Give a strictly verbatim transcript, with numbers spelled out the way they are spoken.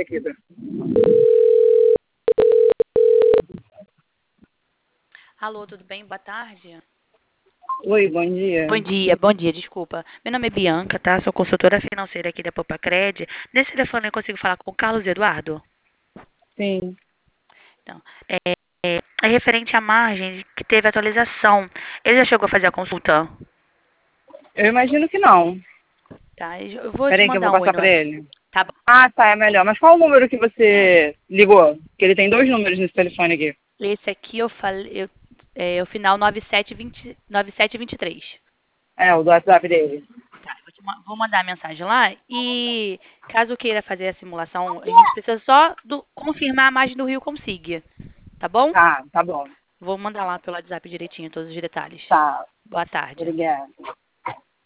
aqui. Tá? Alô, tudo bem? Boa tarde. Oi, bom dia. Bom dia, bom dia, desculpa. Meu nome é Bianca, tá? Sou consultora financeira aqui da Popacred. Nesse telefone eu consigo falar com o Carlos Eduardo? Sim. Então, é, é, é referente à margem que teve atualização. Ele já chegou a fazer a consulta? Eu imagino que não. Tá, eu vou te Peraí que eu vou mandar um oi passar no pra WhatsApp. ele. Tá bom. Ah, tá, é melhor. Mas qual o número que você ligou? Que ele tem dois números nesse telefone aqui. Esse aqui eu falei, eu, é o final nove sete vinte, nove sete vinte e três. É, o do WhatsApp dele. Tá, eu vou, te ma- vou mandar a mensagem lá e caso queira fazer a simulação, a gente precisa só do- confirmar a margem do Rio Consiga, tá bom? Tá, tá bom. Vou mandar lá pelo WhatsApp direitinho todos os detalhes. Tá, Boa tarde. obrigada.